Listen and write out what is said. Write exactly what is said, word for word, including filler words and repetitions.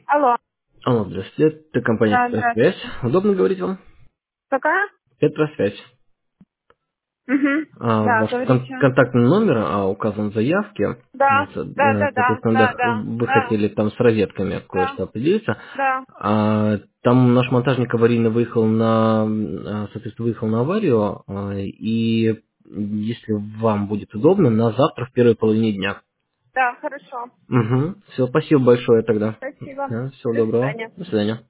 Алло. Алло, здравствуйте. Это компания Да, «Петросвязь». здравствуйте. Удобно говорить вам? Какая? «Петросвязь». Угу. А, Да, Ваш кон- говорите. контактный номер а, указан в заявке. Да, Вот, да, э, да, да, соответственно, да, да, да, вы да, хотели там с розетками да, кое-что определиться. да, А, Там наш монтажник аварийно выехал на, а, соответственно, выехал на аварию. а, И если вам будет удобно, на завтра в первой половине дня. да, хорошо. Угу. Все, спасибо большое тогда. Спасибо. Да, всего До доброго. свидания. До свидания.